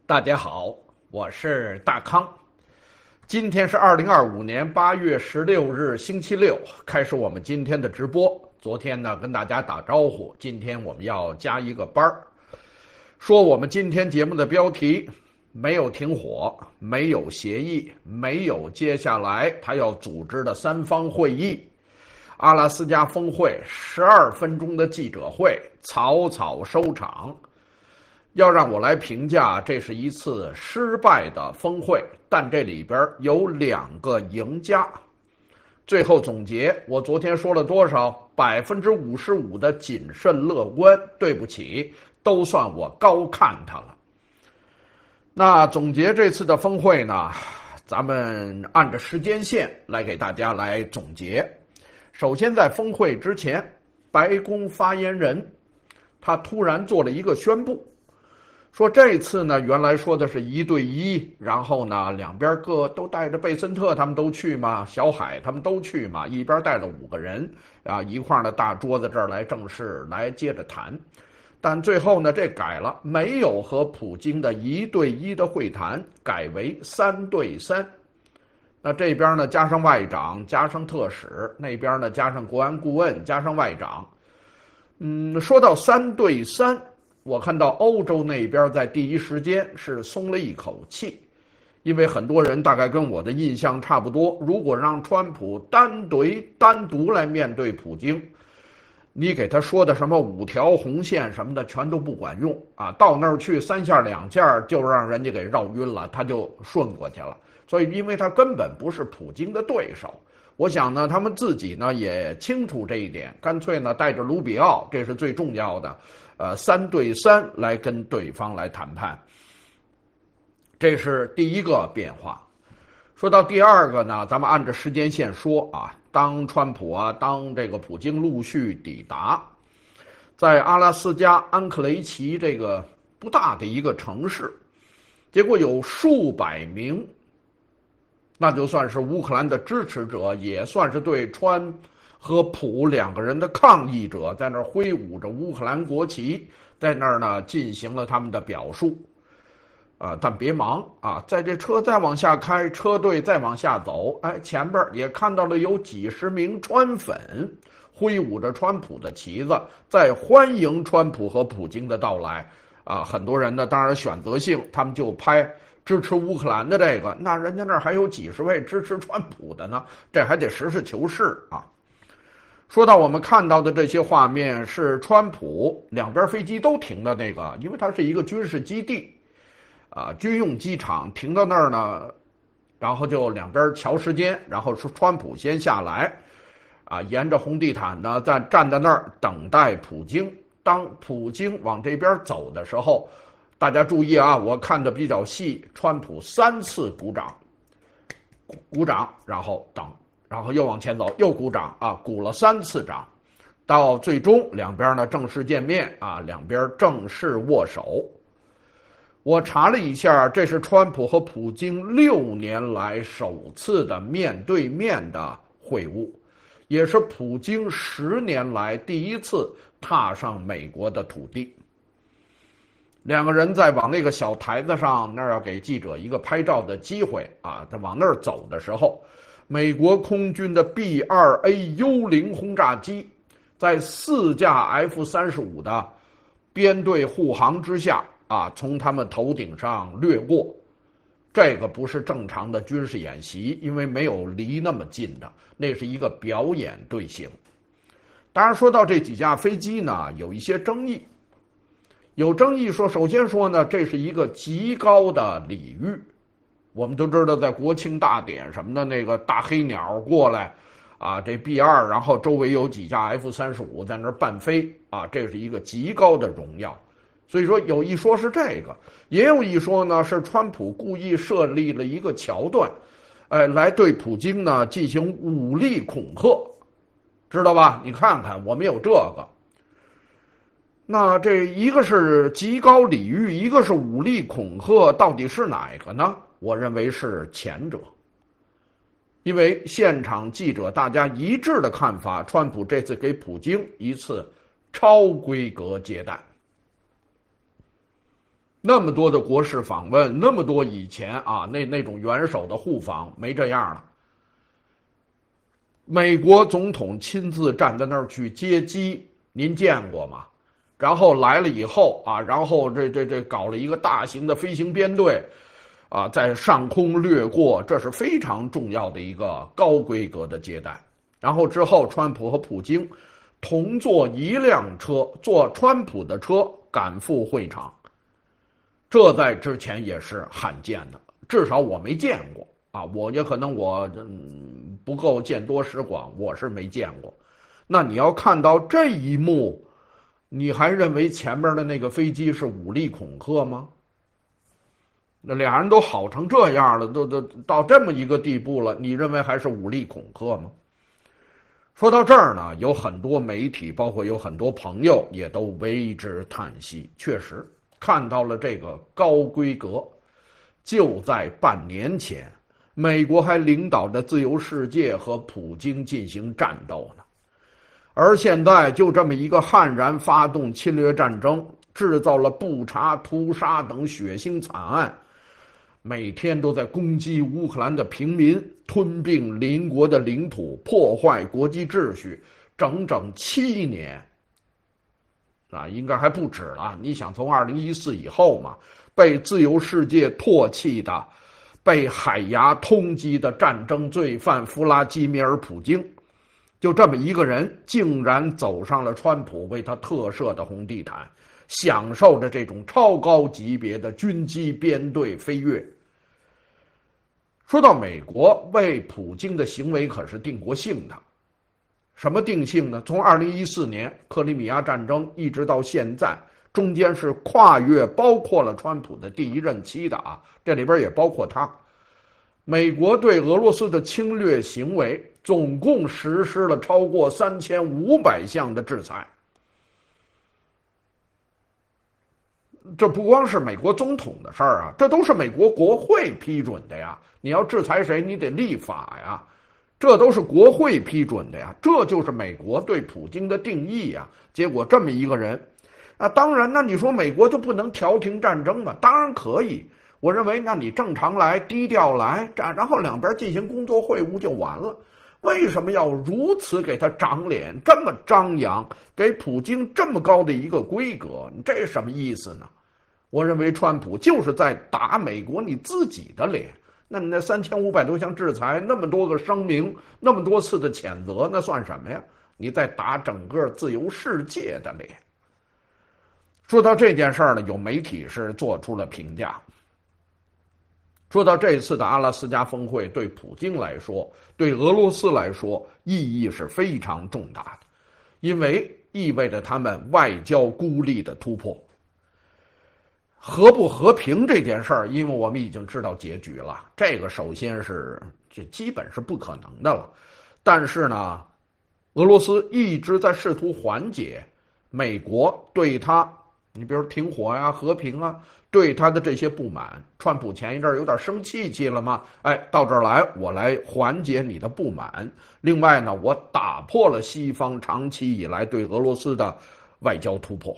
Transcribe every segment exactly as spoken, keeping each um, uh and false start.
大家好，我是大康。今天是二零二五年八月十六日，星期六，开始我们今天的直播。昨天呢，跟大家打招呼，今天我们要加一个班儿，说我们今天节目的标题：没有停火，没有协议，没有接下来他要组织的三方会议。阿拉斯加峰会十二分钟的记者会草草收场。要让我来评价，这是一次失败的峰会，但这里边有两个赢家。最后总结，我昨天说了多少？百分之五十五的谨慎乐观，对不起，都算我高看它了。那总结这次的峰会呢，咱们按着时间线来给大家来总结。首先，在峰会之前，白宫发言人他突然做了一个宣布。说这次呢，原来说的是一对一，然后呢，两边各都带着贝森特，他们都去嘛，小海他们都去嘛，一边带了五个人啊，一块的大桌子这儿来正式来接着谈。但最后呢，这改了，没有和普京的一对一的会谈，改为三对三。那这边呢，加上外长，加上特使，那边呢，加上国安顾问，加上外长。嗯，说到三对三。我看到欧洲那边在第一时间是松了一口气，因为很多人大概跟我的印象差不多。如果让川普单对单独来面对普京，你给他说的什么五条红线什么的全都不管用啊！到那儿去三下两下就让人家给绕晕了，他就顺过去了。所以，因为他根本不是普京的对手，我想呢，他们自己呢也清楚这一点，干脆呢带着卢比奥，这是最重要的。呃，三对三来跟对方来谈判，这是第一个变化。说到第二个呢，咱们按照时间线说啊，当川普啊，当这个普京陆续抵达，在阿拉斯加安克雷奇这个不大的一个城市，结果有数百名，那就算是乌克兰的支持者，也算是对川和普两个人的抗议者在那儿挥舞着乌克兰国旗，在那儿呢进行了他们的表述，啊，但别忙啊，在这车再往下开，车队再往下走，哎，前边也看到了有几十名川粉挥舞着川普的旗子，在欢迎川普和普京的到来，啊，很多人呢当然选择性，他们就拍支持乌克兰的这个，那人家那儿还有几十位支持川普的呢，这还得实事求是啊。说到我们看到的这些画面，是川普两边飞机都停的那个，因为它是一个军事基地，啊，军用机场，停到那儿呢，然后就两边瞧时间，然后说川普先下来，啊，沿着红地毯呢，在站在那儿等待普京。当普京往这边走的时候，大家注意啊，我看的比较细，川普三次鼓掌，鼓掌，然后等。然后又往前走，又鼓掌啊，鼓了三次掌，到最终两边呢正式见面啊，两边正式握手。我查了一下，这是川普和普京六年来首次的面对面的会晤，也是普京十年来第一次踏上美国的土地。两个人在往那个小台子上那儿要给记者一个拍照的机会啊，在往那儿走的时候。美国空军的 B 二 A 幽灵轰炸机在四架 F 三十五的编队护航之下啊，从他们头顶上掠过。这个不是正常的军事演习，因为没有离那么近的，那是一个表演队形。当然，说到这几架飞机呢，有一些争议。有争议说，首先说呢，这是一个极高的礼遇。我们都知道，在国庆大典什么的，那个大黑鸟过来，啊，这 B 二，然后周围有几架 F 三十五在那儿伴飞，啊，这是一个极高的荣耀。所以说，有一说是这个，也有一说呢是川普故意设立了一个桥段，呃，来对普京呢进行武力恐吓，知道吧？你看看，我们有这个。那这一个是极高礼遇，一个是武力恐吓，到底是哪个呢？我认为是前者，因为现场记者大家一致的看法，川普这次给普京一次超规格接待。 那么多的国事访问，那么多以前啊那那种元首的互访，没这样了。美国总统亲自站在那儿去接机，您见过吗？然后来了以后啊，然后这这这搞了一个大型的飞行编队，啊，在上空掠过，这是非常重要的一个高规格的接待。然后之后，川普和普京同坐一辆车，坐川普的车赶赴会场，这在之前也是罕见的，至少我没见过啊。我也可能我嗯不够见多识广，我是没见过。那你要看到这一幕，你还认为前面的那个飞机是武力恐吓吗？那俩人都好成这样了，都都到这么一个地步了，你认为还是武力恐吓吗？说到这儿呢，有很多媒体，包括有很多朋友，也都为之叹息。确实看到了这个高规格，就在半年前，美国还领导着自由世界和普京进行战斗呢。而现在就这么一个悍然发动侵略战争，制造了布查、屠杀等血腥惨案，每天都在攻击乌克兰的平民，吞并邻国的领土，破坏国际秩序，整整七年，啊，应该还不止了。你想，从二零一四以后嘛，被自由世界唾弃的、被海牙通缉的战争罪犯弗拉基米尔·普京。就这么一个人，竟然走上了川普为他特设的红地毯，享受着这种超高级别的军机编队飞跃。说到美国为普京的行为可是定过性的，什么定性呢？从二零一四年克里米亚战争一直到现在，中间是跨越包括了川普的第一任期的啊，这里边也包括他。美国对俄罗斯的侵略行为总共实施了超过三千五百项的制裁，这不光是美国总统的事儿啊，这都是美国国会批准的呀。你要制裁谁，你得立法呀，这都是国会批准的呀。这就是美国对普京的定义呀。结果这么一个人，啊，当然，那你说美国就不能调停战争吗？当然可以。我认为，那你正常来，低调来，然后两边进行工作会晤就完了。为什么要如此给他长脸，这么张扬，给普京这么高的一个规格？你这是什么意思呢？我认为川普就是在打美国你自己的脸。那你那三千五百多项制裁，那么多个声明，那么多次的谴责，那算什么呀？你在打整个自由世界的脸。说到这件事儿呢，有媒体是做出了评价。说到这次的阿拉斯加峰会，对普京来说，对俄罗斯来说，意义是非常重大的，因为意味着他们外交孤立的突破。和不和平这件事儿，因为我们已经知道结局了，这个首先是这基本是不可能的了。但是呢，俄罗斯一直在试图缓解美国对他，你比如停火呀、和平啊。对他的这些不满，川普前一阵有点生气气了吗？哎，到这儿来，我来缓解你的不满。另外呢，我打破了西方长期以来对俄罗斯的外交突破，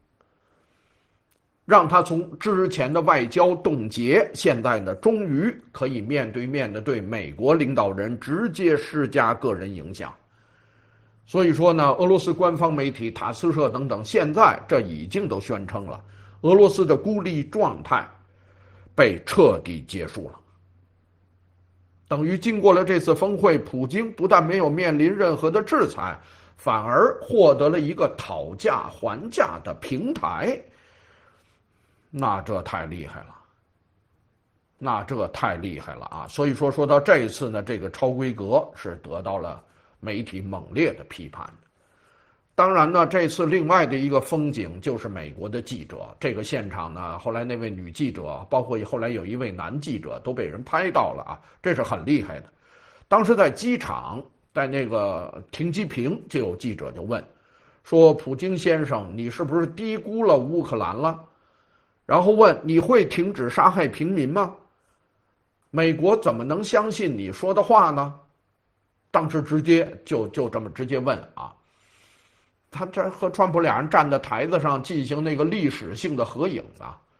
让他从之前的外交冻结，现在呢，终于可以面对面的对美国领导人直接施加个人影响。所以说呢，俄罗斯官方媒体塔斯社等等，现在这已经都宣称了。俄罗斯的孤立状态被彻底结束了，等于经过了这次峰会，普京不但没有面临任何的制裁，反而获得了一个讨价还价的平台。那这太厉害了，那这太厉害了啊！所以说，说到这一次呢，这个超规格是得到了媒体猛烈的批判的。当然呢，这次另外的一个风景就是美国的记者，这个现场呢，后来那位女记者，包括后来有一位男记者都被人拍到了啊，这是很厉害的。当时在机场，在那个停机坪，就有记者就问，说普京先生，你是不是低估了乌克兰了？然后问你会停止杀害平民吗？美国怎么能相信你说的话呢？当时直接就就这么直接问啊。他这和川普俩人站在台子上进行那个历史性的合影啊，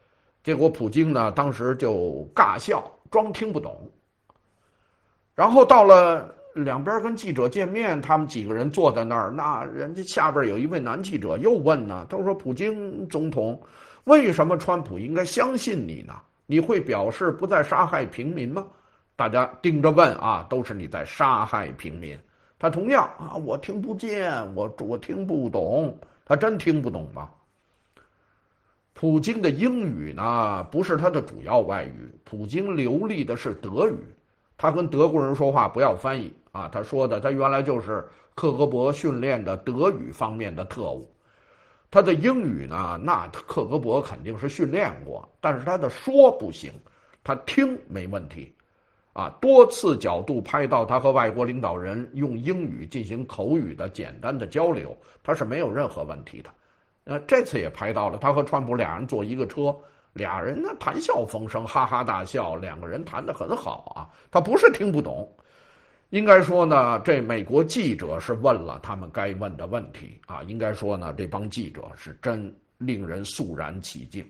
结果普京呢，当时就尬笑，装听不懂。然后到了两边跟记者见面，他们几个人坐在那儿，那人家下边有一位男记者又问呢，他说：“普京总统，为什么川普应该相信你呢？你会表示不再杀害平民吗？”大家盯着问啊，都是你在杀害平民。他同样啊，我听不见，我我听不懂，他真听不懂吗？普京的英语呢，不是他的主要外语，普京流利的是德语。他跟德国人说话不要翻译啊，他说的他原来就是克格勃训练的德语方面的特务，他的英语呢，那克格勃肯定是训练过，但是他的说不行，他听没问题，啊，多次角度拍到他和外国领导人用英语进行口语的简单的交流，他是没有任何问题的。呃，这次也拍到了他和川普俩人坐一个车。俩人呢谈笑风生，哈哈大笑，两个人谈得很好啊。他不是听不懂，应该说呢，这美国记者是问了他们该问的问题啊。应该说呢，这帮记者是真令人肃然起敬。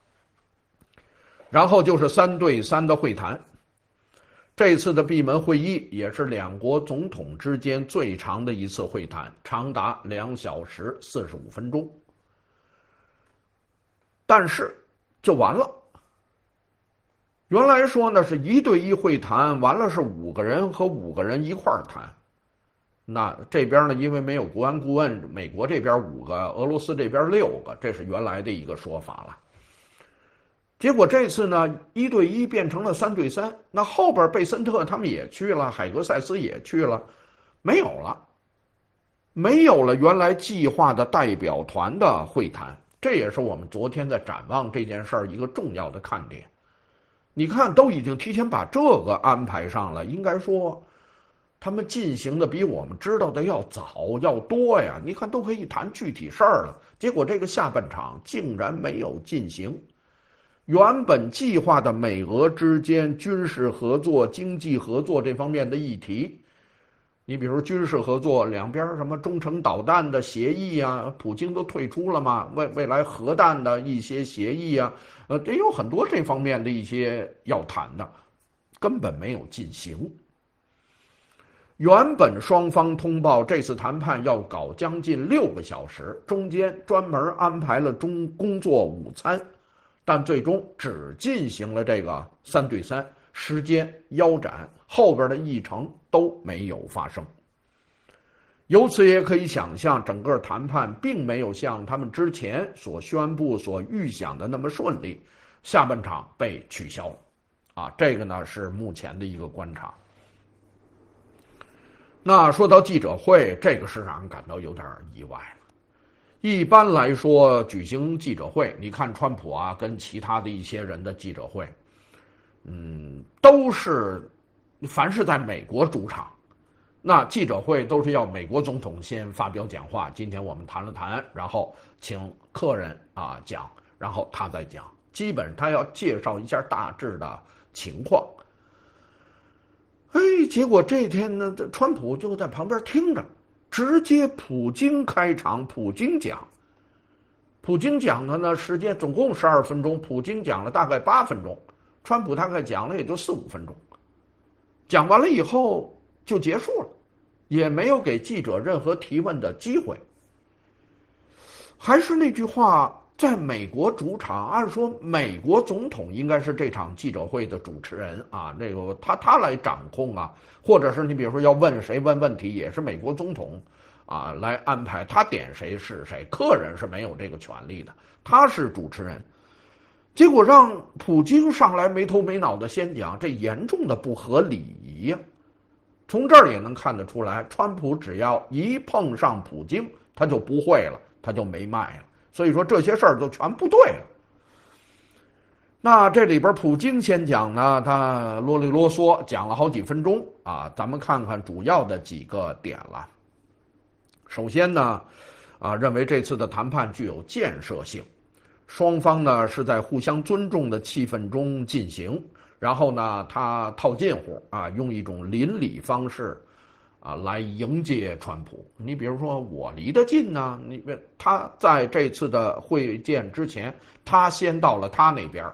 然后就是三对三的会谈，这次的闭门会议也是两国总统之间最长的一次会谈，长达两小时四十五分钟。但是就完了。原来说呢是一对一会谈，完了是五个人和五个人一块儿谈。那这边呢，因为没有国安顾问，美国这边五个，俄罗斯这边六个，这是原来的一个说法了。结果这次呢，一对一变成了三对三。那后边贝森特他们也去了，海格塞斯也去了，没有了，没有了原来计划的代表团的会谈。这也是我们昨天在展望这件事儿一个重要的看点。你看，都已经提前把这个安排上了，应该说，他们进行的比我们知道的要早要多呀。你看，都可以谈具体事儿了，结果这个下半场竟然没有进行。原本计划的美俄之间军事合作、经济合作这方面的议题。你比如军事合作，两边什么中程导弹的协议啊，普京都退出了嘛，未未来核弹的一些协议啊，呃，这有很多这方面的一些要谈的，根本没有进行。原本双方通报这次谈判要搞将近六个小时，中间专门安排了中工作午餐，但最终只进行了这个三对三。时间腰斩，后边的议程都没有发生。由此也可以想象，整个谈判并没有像他们之前所宣布、所预想的那么顺利，下半场被取消了。啊，这个呢是目前的一个观察。那说到记者会，这个是让人感到有点意外了。一般来说，举行记者会，你看川普啊，跟其他的一些人的记者会。嗯，都是，凡是在美国主场，那记者会都是要美国总统先发表讲话。今天我们谈了谈，然后请客人啊讲，然后他再讲。基本他要介绍一下大致的情况。哎，结果这天呢，川普就在旁边听着，直接普京开场，普京讲。普京讲的呢，时间总共十二分钟，普京讲了大概八分钟。川普大概讲了也就四五分钟，讲完了以后就结束了，也没有给记者任何提问的机会。还是那句话，在美国主场，按说美国总统应该是这场记者会的主持人啊，那个他他来掌控啊，或者是你比如说要问谁问问题，也是美国总统啊来安排，他点谁是谁，客人是没有这个权利的，他是主持人。结果让普京上来没头没脑的先讲，这严重的不合礼仪呀。从这儿也能看得出来，川普只要一碰上普京，他就不会了，他就没卖了。所以说这些事儿就全不对了。那这里边普京先讲呢，他啰里啰嗦讲了好几分钟啊，咱们看看主要的几个点了。首先呢，啊，认为这次的谈判具有建设性。双方呢是在互相尊重的气氛中进行，然后呢，他套近乎啊，用一种邻里方式啊来迎接川普。你比如说，我离得近呢，你他在这次的会见之前，他先到了他那边，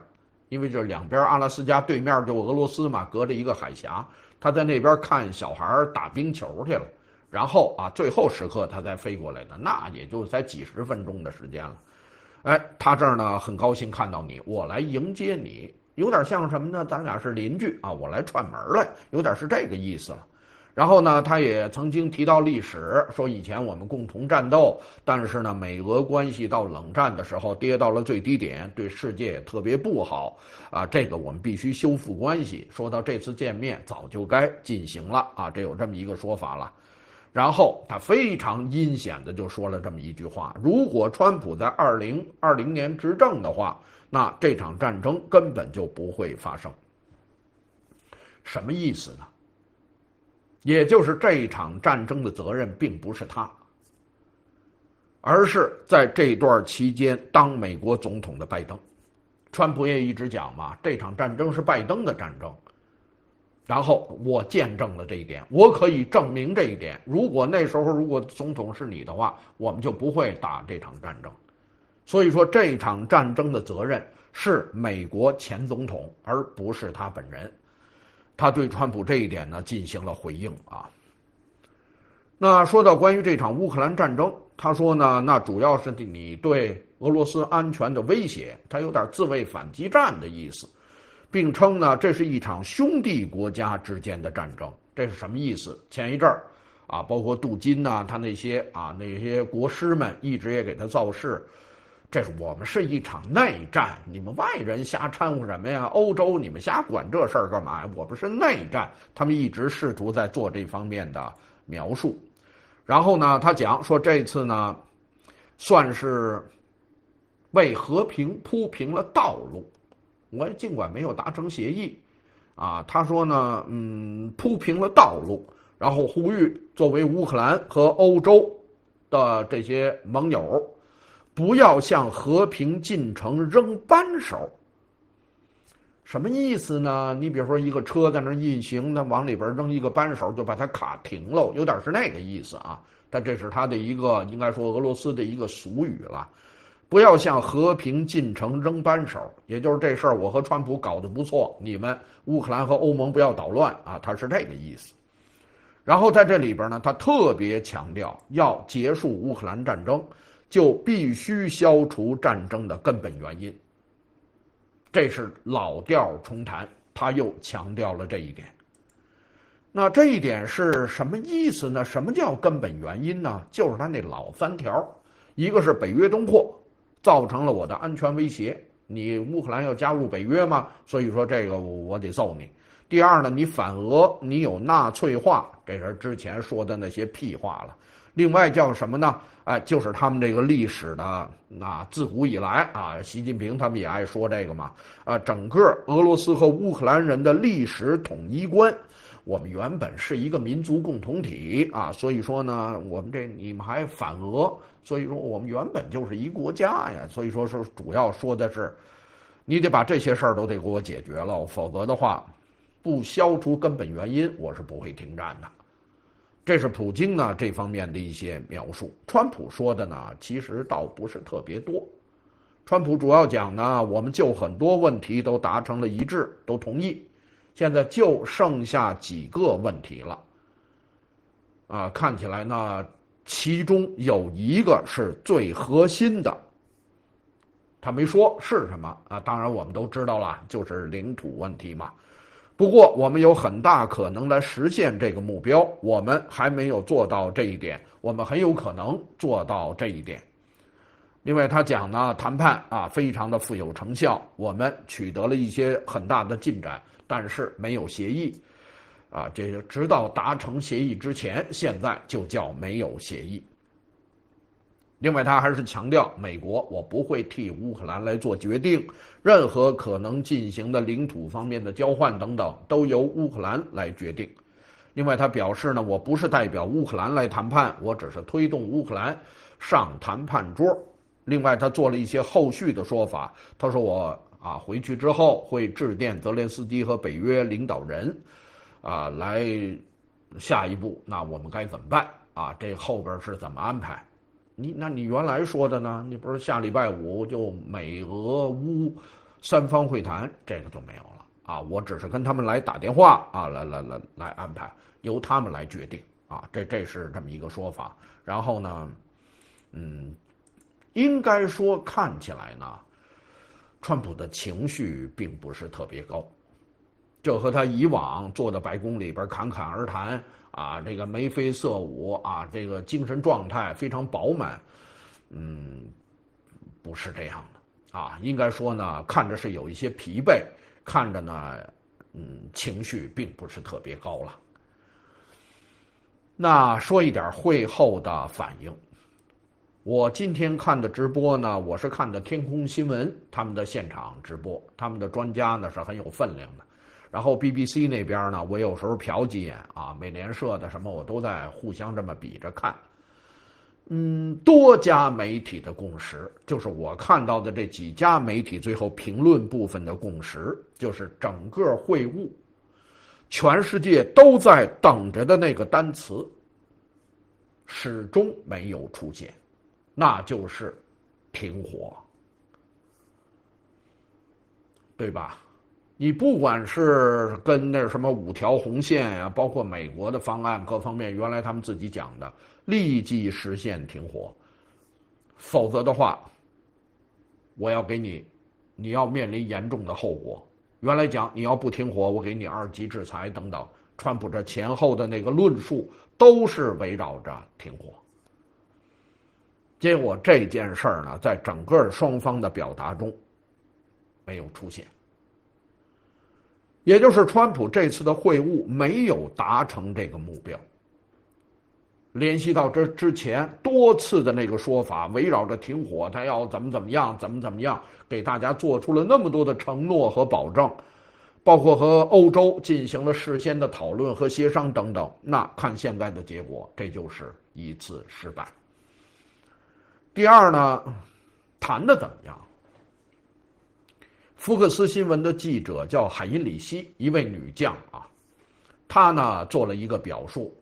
因为这两边阿拉斯加对面就俄罗斯嘛，隔着一个海峡，他在那边看小孩打冰球去了，然后啊，最后时刻他才飞过来的，那也就才几十分钟的时间了。哎，他这儿呢很高兴看到你，我来迎接你，有点像什么呢？咱俩是邻居啊，我来串门来，有点是这个意思了。然后呢，他也曾经提到历史，说以前我们共同战斗，但是呢，美俄关系到冷战的时候跌到了最低点，对世界也特别不好啊。这个我们必须修复关系。说到这次见面，早就该进行了啊，这有这么一个说法了。然后他非常阴险的就说了这么一句话：如果川普在二零二零年执政的话，那这场战争根本就不会发生。什么意思呢？也就是这一场战争的责任并不是他，而是在这段期间当美国总统的拜登。川普也一直讲嘛，这场战争是拜登的战争。然后我见证了这一点，我可以证明这一点。如果那时候如果总统是你的话，我们就不会打这场战争。所以说，这场战争的责任是美国前总统，而不是他本人。他对川普这一点呢进行了回应啊。那说到关于这场乌克兰战争，他说呢，那主要是你对俄罗斯安全的威胁，他有点自卫反击战的意思，并称呢这是一场兄弟国家之间的战争。这是什么意思？前一阵儿啊，包括杜金呐、啊，他那些啊那些国师们一直也给他造势。这是我们是一场内战，你们外人瞎掺和什么呀？欧洲你们瞎管这事儿干嘛呀？我们是内战，他们一直试图在做这方面的描述。然后呢，他讲说这次呢，算是为和平铺平了道路。我尽管没有达成协议，啊，他说呢，嗯，铺平了道路，然后呼吁作为乌克兰和欧洲的这些盟友，不要向和平进程扔扳手。什么意思呢？你比如说一个车在那运行，那往里边扔一个扳手，就把它卡停了，有点是那个意思啊。但这是他的一个，应该说俄罗斯的一个俗语了。不要向和平进程扔扳手，也就是这事儿我和川普搞得不错，你们乌克兰和欧盟不要捣乱啊，他是这个意思。然后在这里边呢，他特别强调要结束乌克兰战争，就必须消除战争的根本原因。这是老调重弹，他又强调了这一点。那这一点是什么意思呢？什么叫根本原因呢？就是他那老三条，一个是北约东扩，造成了我的安全威胁，你乌克兰要加入北约吗？所以说这个我得揍你。第二呢，你反俄，你有纳粹化，这是之前说的那些屁话了。另外叫什么呢？哎，就是他们这个历史的，那自古以来啊，习近平他们也爱说这个嘛，啊，整个俄罗斯和乌克兰人的历史统一观，我们原本是一个民族共同体啊，所以说呢，我们这你们还反俄，所以说我们原本就是一国家呀，所以说是主要说的是，你得把这些事儿都得给我解决了，否则的话，不消除根本原因，我是不会停战的。这是普京呢这方面的一些描述。川普说的呢，其实倒不是特别多。川普主要讲呢，我们就很多问题都达成了一致，都同意，现在就剩下几个问题了。啊，看起来呢，其中有一个是最核心的，他没说是什么啊。当然我们都知道了，就是领土问题嘛。不过我们有很大可能来实现这个目标，我们还没有做到这一点，我们很有可能做到这一点。另外他讲呢，谈判啊非常的富有成效，我们取得了一些很大的进展，但是没有协议啊，这个直到达成协议之前，现在就叫没有协议。另外他还是强调，美国我不会替乌克兰来做决定，任何可能进行的领土方面的交换等等都由乌克兰来决定。另外他表示呢，我不是代表乌克兰来谈判，我只是推动乌克兰上谈判桌。另外他做了一些后续的说法，他说我啊回去之后会致电泽连斯基和北约领导人啊，来下一步那我们该怎么办啊，这后边是怎么安排。你那你原来说的呢？你不是下礼拜五就美俄乌三方会谈这个就没有了啊，我只是跟他们来打电话啊，来来来来安排，由他们来决定啊，这这是这么一个说法。然后呢，嗯，应该说看起来呢，川普的情绪并不是特别高，这和他以往坐在白宫里边侃侃而谈啊，这个眉飞色舞啊，这个精神状态非常饱满，嗯，不是这样的啊。应该说呢，看着是有一些疲惫，看着呢，嗯，情绪并不是特别高了。那说一点会后的反应。我今天看的直播呢，我是看的天空新闻他们的现场直播，他们的专家呢是很有分量的。然后 B B C 那边呢，我有时候瞟几眼啊，美联社的什么我都在互相这么比着看。嗯，多家媒体的共识，就是我看到的这几家媒体最后评论部分的共识，就是整个会晤，全世界都在等着的那个单词，始终没有出现，那就是停火，对吧？你不管是跟那什么五条红线呀、啊，包括美国的方案各方面，原来他们自己讲的，立即实现停火，否则的话，我要给你，你要面临严重的后果。原来讲你要不停火，我给你二级制裁等等，川普这前后的那个论述都是围绕着停火。结果这件事儿呢，在整个双方的表达中没有出现。也就是川普这次的会晤没有达成这个目标。联系到这之前多次的那个说法，围绕着停火，他要怎么怎么样，怎么怎么样，给大家做出了那么多的承诺和保证，包括和欧洲进行了事先的讨论和协商等等。那看现在的结果，这就是一次失败。第二呢，谈的怎么样？福克斯新闻的记者叫海因里希，一位女将啊，她呢做了一个表述。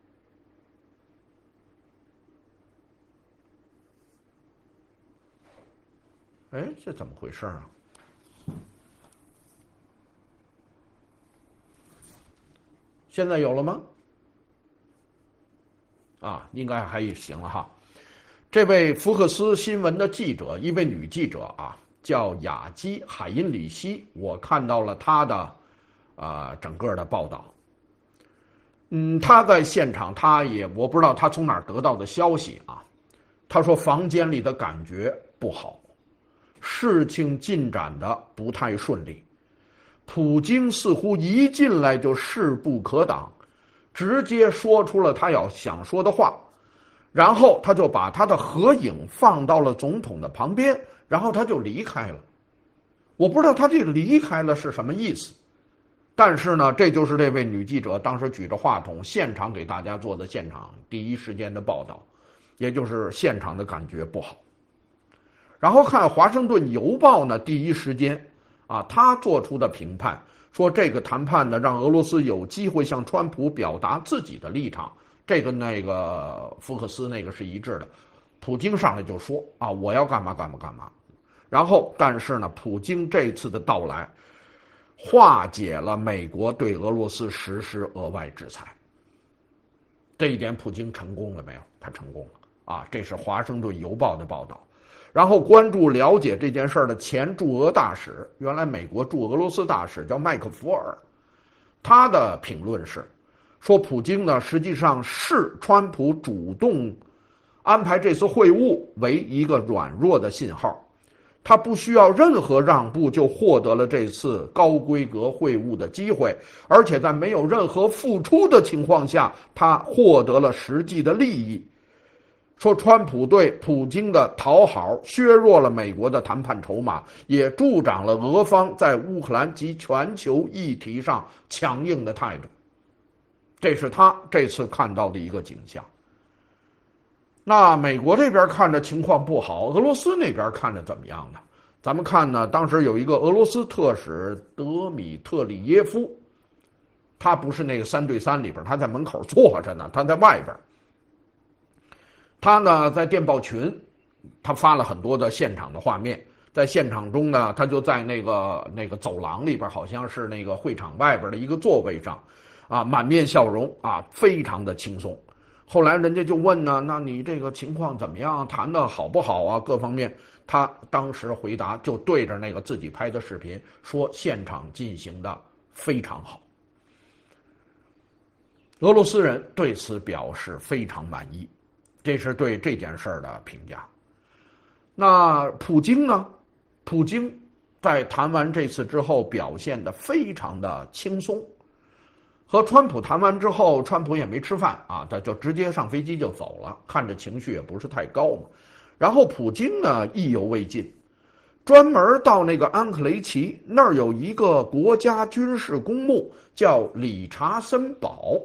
哎，这怎么回事啊？现在有了吗？啊，应该还行了哈。这位福克斯新闻的记者，一位女记者啊，叫雅基·海因里希，我看到了她的啊、呃、整个的报道。嗯，她在现场，她也我不知道她从哪儿得到的消息啊。她说房间里的感觉不好，事情进展的不太顺利，普京似乎一进来就势不可挡，直接说出了他要想说的话。然后他就把他的合影放到了总统的旁边，然后他就离开了。我不知道他这个离开了是什么意思，但是呢，这就是这位女记者当时举着话筒现场给大家做的现场第一时间的报道，也就是现场的感觉不好。然后看《华盛顿邮报》呢，第一时间啊，他做出的评判说，这个谈判呢让俄罗斯有机会向川普表达自己的立场。这跟那个福克斯那个是一致的，普京上来就说啊，我要干嘛干嘛干嘛，然后但是呢，普京这次的到来，化解了美国对俄罗斯实施额外制裁，这一点普京成功了没有？他成功了啊！这是华盛顿邮报的报道。然后关注了解这件事的前驻俄大使，原来美国驻俄罗斯大使叫麦克福尔，他的评论是。说普京呢，实际上视川普主动安排这次会晤为一个软弱的信号，他不需要任何让步就获得了这次高规格会晤的机会，而且在没有任何付出的情况下，他获得了实际的利益。说川普对普京的讨好削弱了美国的谈判筹码，也助长了俄方在乌克兰及全球议题上强硬的态度。这是他这次看到的一个景象。那美国这边看着情况不好，俄罗斯那边看着怎么样呢？咱们看呢，当时有一个俄罗斯特使德米特里耶夫，他不是那个三对三里边，他在门口坐着呢，他在外边。他呢在电报群，他发了很多的现场的画面， 在现场中呢，他就在那个那个走廊里边，好像是那个会场外边的一个座位上，啊，满面笑容啊，非常的轻松。后来人家就问呢，那你这个情况怎么样？弹的好不好啊？各方面，他当时回答就对着那个自己拍的视频说，现场进行的非常好。俄罗斯人对此表示非常满意，这是对这件事儿的评价。那普京呢？普京在谈完这次之后表现得非常的轻松。和川普谈完之后，川普也没吃饭啊，他就直接上飞机就走了，看着情绪也不是太高嘛。然后普京呢意犹未尽，专门到那个安克雷奇那儿有一个国家军事公墓，叫理查森堡。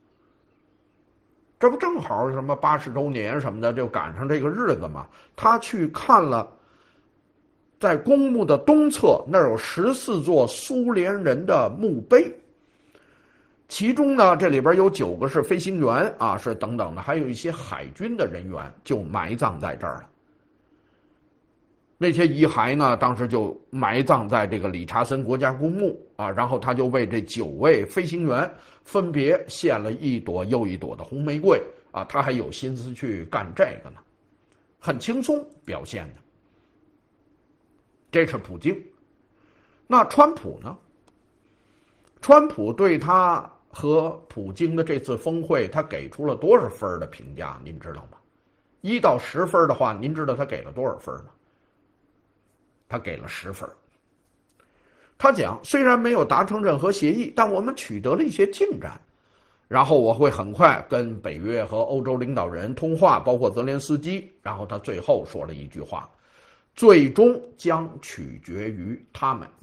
这不正好什么八十周年什么的，就赶上这个日子嘛。他去看了，在公墓的东侧那儿有十四座苏联人的墓碑。其中呢，这里边有九个是飞行员啊，是等等的，还有一些海军的人员就埋葬在这儿了。那些遗骸呢，当时就埋葬在这个理查森国家公墓啊，然后他就为这九位飞行员分别献了一朵又一朵的红玫瑰啊，他还有心思去干这个呢，很轻松表现的。这是普京。那川普呢？川普对他和普京的这次峰会，他给出了多少分的评价？您知道吗？一到十分的话，您知道他给了多少分吗？他给了十分。他讲，虽然没有达成任何协议，但我们取得了一些进展。然后我会很快跟北约和欧洲领导人通话，包括泽连斯基。然后他最后说了一句话：最终将取决于他们。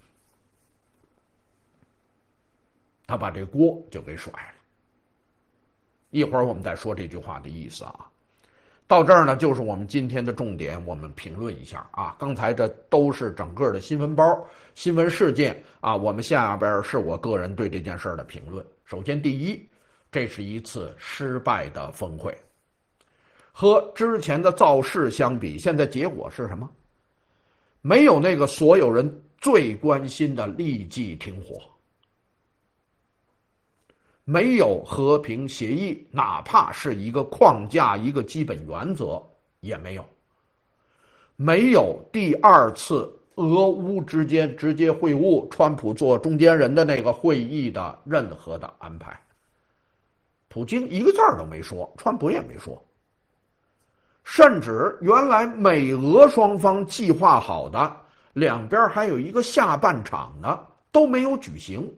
他把这锅就给甩了。一会儿我们再说这句话的意思啊。到这儿呢，就是我们今天的重点，我们评论一下啊。刚才这都是整个的新闻包、新闻事件啊。我们下边是我个人对这件事的评论。首先，第一，这是一次失败的峰会，和之前的造势相比，现在结果是什么？没有那个所有人最关心的立即停火。没有和平协议，哪怕是一个框架、一个基本原则也没有。没有第二次俄乌之间直接会晤，川普做中间人的那个会议的任何的安排。普京一个字儿都没说，川普也没说。甚至原来美俄双方计划好的两边还有一个下半场呢，都没有举行。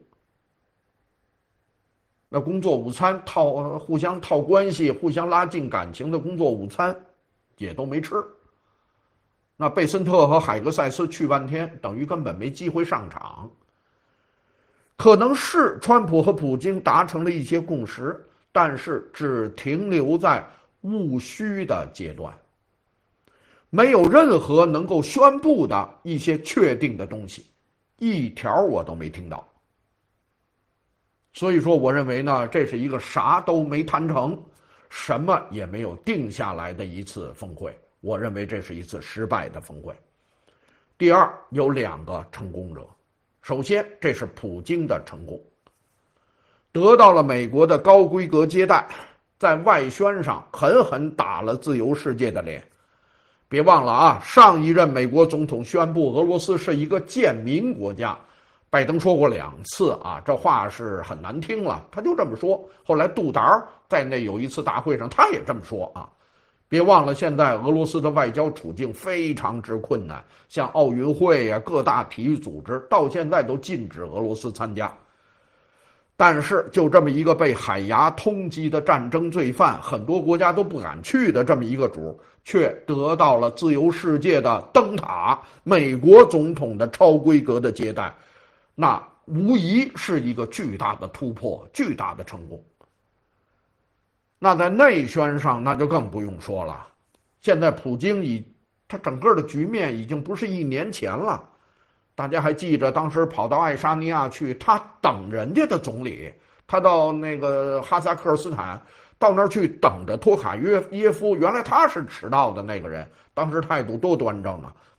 那工作午餐套互相套关系、互相拉近感情的工作午餐，也都没吃。那贝森特和海格塞斯去半天，等于根本没机会上场。可能是川普和普京达成了一些共识，但是只停留在务虚的阶段，没有任何能够宣布的一些确定的东西，一条我都没听到。所以说，我认为呢，这是一个啥都没谈成，什么也没有定下来的一次峰会。我认为这是一次失败的峰会。第二，有两个成功者。首先，这是普京的成功，得到了美国的高规格接待，在外宣上狠狠打了自由世界的脸。别忘了啊，上一任美国总统宣布俄罗斯是一个贱民国家。拜登说过两次啊，这话是很难听了，他就这么说。后来杜达在那有一次大会上，他也这么说啊。别忘了，现在俄罗斯的外交处境非常之困难，像奥运会呀、各大体育组织到现在都禁止俄罗斯参加。但是，就这么一个被海牙通缉的战争罪犯，很多国家都不敢去的这么一个主，却得到了自由世界的灯塔——美国总统的超规格的接待。那无疑是一个巨大的突破，巨大的成功。那在内宣上，那就更不用说了。现在普京已，他整个的局面已经不是一年前了。大家还记着，当时跑到爱沙尼亚去，他等人家的总理，他到那个哈萨克斯坦，到那儿去等着托卡约耶夫。原来他是迟到的那个人，当时态度多端正啊！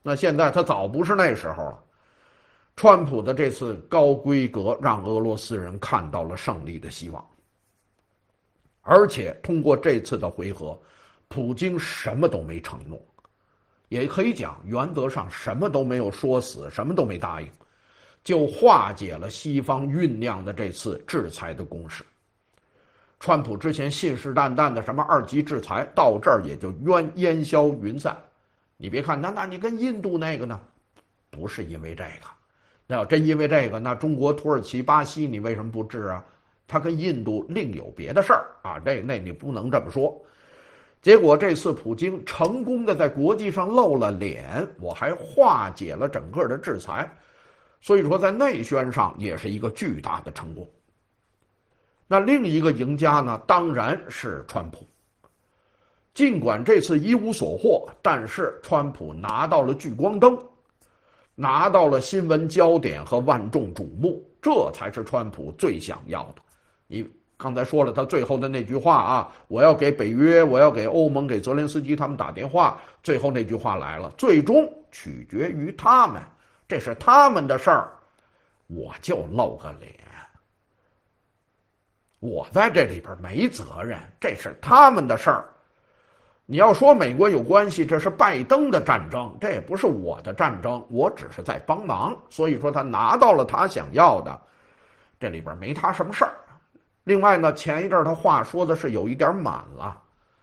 那现在他早不是那时候了。川普的这次高规格让俄罗斯人看到了胜利的希望，而且通过这次的回合，普京什么都没承诺，也可以讲原则上什么都没有说死，什么都没答应，就化解了西方酝酿的这次制裁的攻势。川普之前信誓旦旦的什么二级制裁，到这儿也就烟烟消云散。你别看那那你跟印度那个呢，不是因为这个，那要真因为这个，那中国、土耳其、巴西你为什么不治啊？他跟印度另有别的事儿啊，这那你不能这么说。结果这次普京成功的在国际上露了脸，我还化解了整个的制裁，所以说在内宣上也是一个巨大的成功。那另一个赢家呢，当然是川普。尽管这次一无所获，但是川普拿到了聚光灯，拿到了新闻焦点和万众瞩目，这才是川普最想要的。你刚才说了他最后的那句话啊，我要给北约，我要给欧盟，给泽连斯基他们打电话，最后那句话来了，最终取决于他们，这是他们的事儿，我就露个脸，我在这里边没责任，这是他们的事儿。你要说美国有关系，这是拜登的战争，这也不是我的战争，我只是在帮忙。所以说他拿到了他想要的，这里边没他什么事儿。另外呢，前一阵他话说的是有一点满了。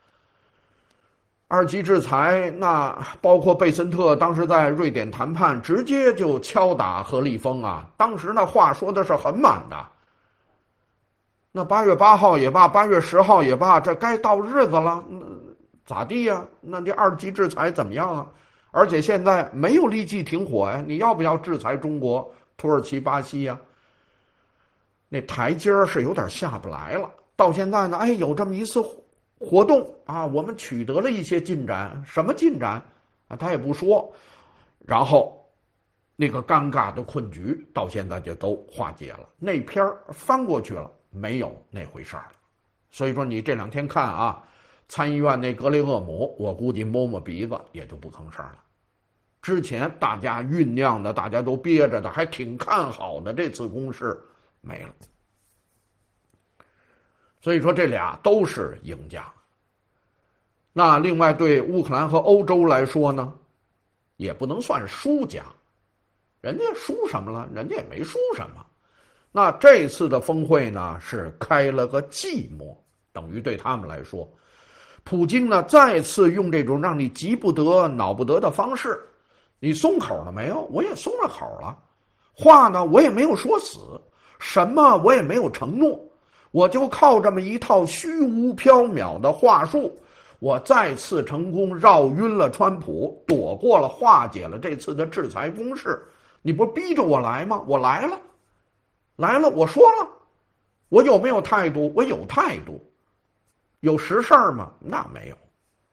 二级制裁，那包括贝森特当时在瑞典谈判，直接就敲打何立峰啊，当时那话说的是很满的。那八月八号也罢，八月十号也罢，这该到日子了。咋地呀？那这二级制裁怎么样啊？而且现在没有立即停火呀，你要不要制裁中国、土耳其、巴西呀？那台阶儿是有点下不来了。到现在呢，哎，有这么一次活动啊，我们取得了一些进展，什么进展啊？他也不说。然后那个尴尬的困局到现在就都化解了，那篇翻过去了，没有那回事儿了。所以说你这两天看啊。参议院那格雷厄姆，我估计摸摸鼻子也就不吭声了。之前大家酝酿的，大家都憋着的，还挺看好的，这次攻势没了。所以说这俩都是赢家。那另外对乌克兰和欧洲来说呢，也不能算输家，人家输什么了？人家也没输什么。那这次的峰会呢，是开了个寂寞，等于对他们来说。普京呢，再次用这种让你急不得、恼不得的方式，你松口了没有？我也松了口了，话呢我也没有说死，什么我也没有承诺，我就靠这么一套虚无缥缈的话术，我再次成功绕晕了川普，躲过了、化解了这次的制裁攻势。你不逼着我来吗？我来了，来了，我说了，我有没有态度？我有态度。有实事儿吗？那没有。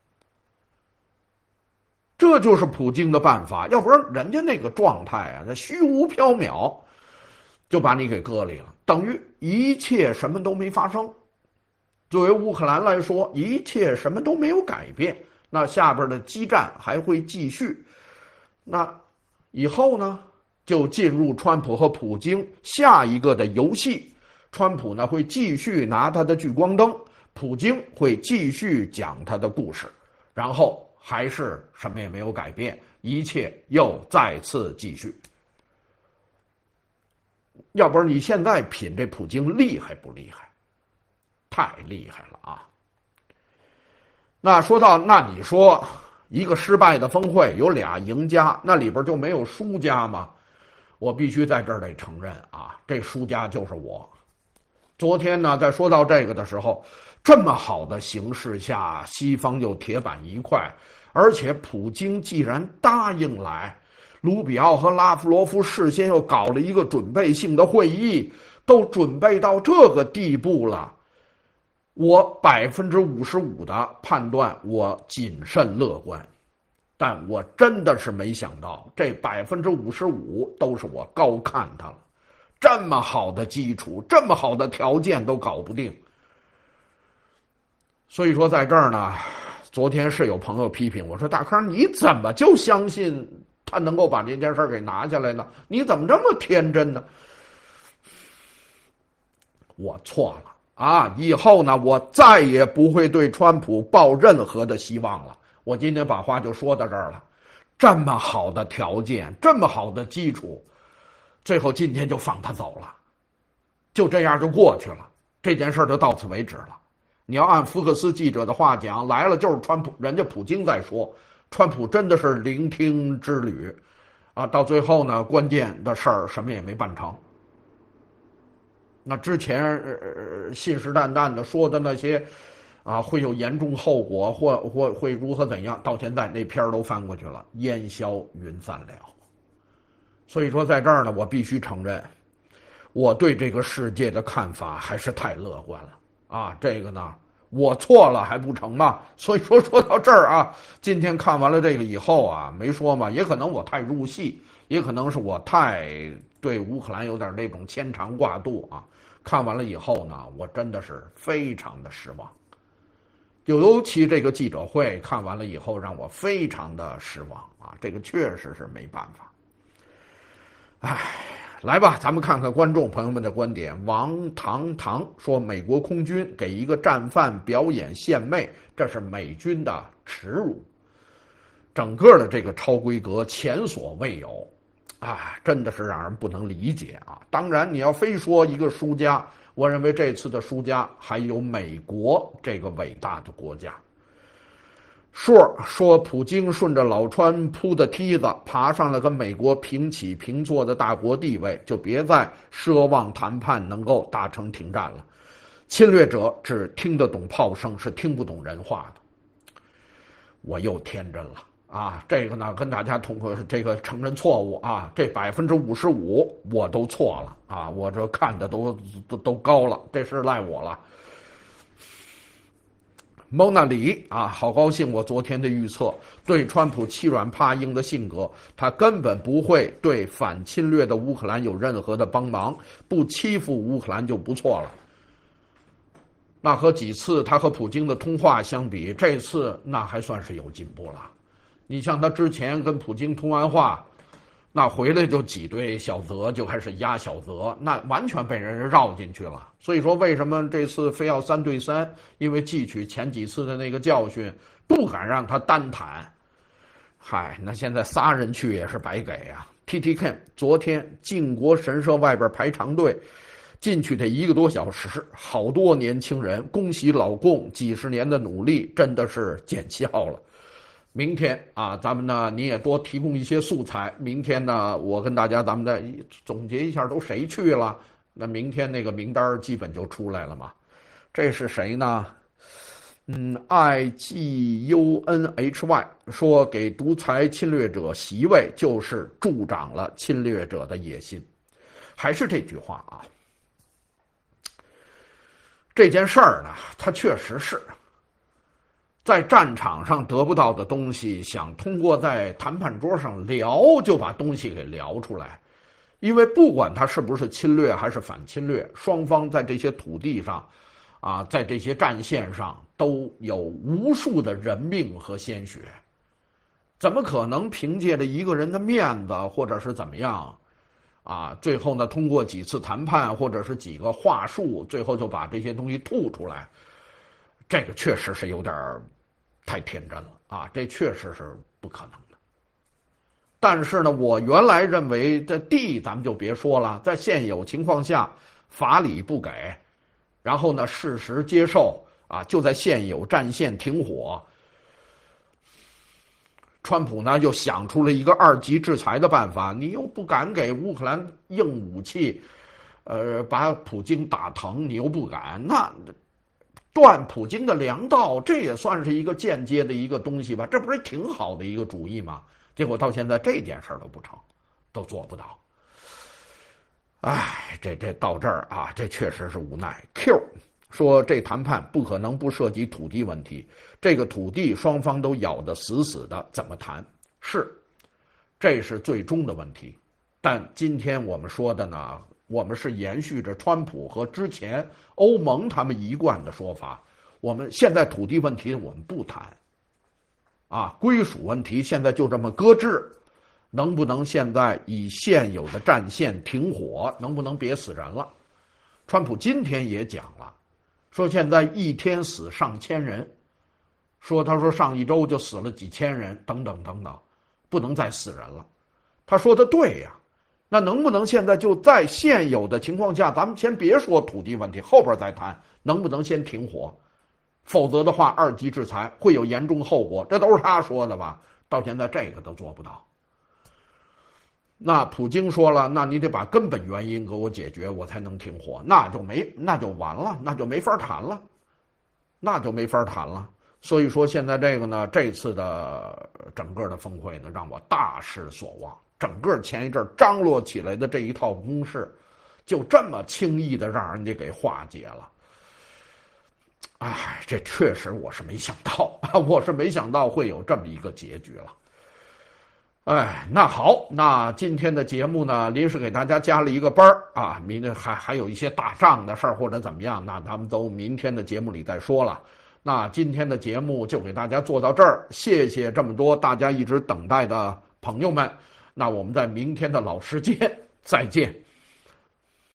这就是普京的办法，要不然人家那个状态啊，那虚无缥缈，就把你给搁里了，等于一切什么都没发生。作为乌克兰来说，一切什么都没有改变，那下边的激战还会继续。那以后呢，就进入川普和普京下一个的游戏。川普呢会继续拿他的聚光灯。普京会继续讲他的故事，然后还是什么也没有改变，一切又再次继续。要不然你现在品这普京厉害不厉害？太厉害了啊！那说到，那你说一个失败的峰会有俩赢家，那里边就没有输家吗？我必须在这儿得承认啊，这输家就是我。昨天呢，在说到这个的时候，这么好的形势下，西方又铁板一块，而且普京既然答应来，卢比奥和拉夫罗夫事先又搞了一个准备性的会议，都准备到这个地步了，我百分之五十五的判断，我谨慎乐观，但我真的是没想到，这百分之五十五都是我高看他了，这么好的基础，这么好的条件都搞不定。所以说在这儿呢，昨天是有朋友批评我说，大康你怎么就相信他能够把这件事给拿下来呢？你怎么这么天真呢？我错了啊！以后呢，我再也不会对川普抱任何的希望了。我今天把话就说到这儿了。这么好的条件，这么好的基础，最后今天就放他走了，就这样就过去了，这件事就到此为止了。你要按福克斯记者的话讲，来了就是川普，人家普京在说，川普真的是聆听之旅，啊，到最后呢，关键的事儿什么也没办成。那之前呃信誓旦旦的说的那些，啊会有严重后果或或会如何怎样，到现在那片儿都翻过去了，烟消云散了。所以说在这儿呢，我必须承认，我对这个世界的看法还是太乐观了啊！这个呢，我错了还不成吗？所以说说到这儿啊，今天看完了这个以后啊，没说嘛，也可能我太入戏，也可能是我太对乌克兰有点那种牵肠挂肚啊。看完了以后呢，我真的是非常的失望，尤其这个记者会看完了以后，让我非常的失望啊！这个确实是没办法。哎，来吧，咱们看看观众朋友们的观点。王堂堂说，美国空军给一个战犯表演献媚，这是美军的耻辱，整个的这个超规格前所未有。啊，真的是让人不能理解啊！当然，你要非说一个输家，我认为这次的输家还有美国这个伟大的国家。硕说，普京顺着老川铺的梯子爬上了跟美国平起平坐的大国地位，就别再奢望谈判能够达成停战了。侵略者只听得懂炮声，是听不懂人话的。我又天真了。啊，这个呢，跟大家通过这个承认错误啊，这百分之五十五我都错了啊，我这看的都都都高了，这是赖我了。蒙娜里啊，好高兴，我昨天的预测对川普欺软怕硬的性格，他根本不会对反侵略的乌克兰有任何的帮忙，不欺负乌克兰就不错了。那和几次他和普京的通话相比，这次那还算是有进步了。你像他之前跟普京通完话，那回来就挤兑小泽，就开始压小泽，那完全被人绕进去了。所以说，为什么这次非要三对三？因为汲取前几次的那个教训，不敢让他单谈。嗨，那现在仨人去也是白给啊 ！T T K 昨天靖国神社外边排长队，进去得一个多小时，好多年轻人，恭喜老共几十年的努力，真的是见效了。明天啊，咱们呢你也多提供一些素材。明天呢，我跟大家咱们再总结一下都谁去了。那明天那个名单基本就出来了嘛。这是谁呢？嗯 ，I G U N H Y 说给独裁侵略者席位，就是助长了侵略者的野心。还是这句话啊，这件事儿呢，它确实是。在战场上得不到的东西，想通过在谈判桌上聊，就把东西给聊出来。因为不管他是不是侵略还是反侵略，双方在这些土地上，啊，在这些战线上都有无数的人命和鲜血，怎么可能凭借着一个人的面子或者是怎么样，啊，最后呢通过几次谈判或者是几个话术，最后就把这些东西吐出来？这个确实是有点太天真了啊！这确实是不可能的。但是呢，我原来认为这地咱们就别说了，在现有情况下，法理不给，然后呢，事实接受啊，就在现有战线停火。川普呢又想出了一个二级制裁的办法，你又不敢给乌克兰硬武器，呃，把普京打疼，你又不敢，那。断普京的粮道，这也算是一个间接的一个东西吧？这不是挺好的一个主意吗？结果到现在这件事都不成，都做不到。哎，这这到这儿啊，这确实是无奈。Q 说这谈判不可能不涉及土地问题，这个土地双方都咬得死死的，怎么谈？是，这是最终的问题。但今天我们说的呢？我们是延续着川普和之前欧盟他们一贯的说法，我们现在土地问题我们不谈，啊，归属问题现在就这么搁置， 能不能现在以现有的战线停火，能不能别死人了？川普今天也讲了，说现在一天死上千人，说他说上一周就死了几千人，等等等等，不能再死人了。他说的对呀，那能不能现在就在现有的情况下，咱们先别说土地问题，后边再谈，能不能先停火？否则的话，二级制裁会有严重后果，这都是他说的吧？到现在这个都做不到。那普京说了，那你得把根本原因给我解决，我才能停火，那就没，那就完了，那就没法谈了，那就没法谈了。所以说现在这个呢，这次的整个的峰会呢，让我大失所望。整个前一阵张罗起来的这一套攻势，就这么轻易的让人家给化解了。哎，这确实我是没想到，我是没想到会有这么一个结局了。哎，那好，那今天的节目呢，临时给大家加了一个班儿啊，明天还还有一些打仗的事儿或者怎么样，那咱们都明天的节目里再说了。那今天的节目就给大家做到这儿，谢谢这么多大家一直等待的朋友们，那我们在明天的老时间再见。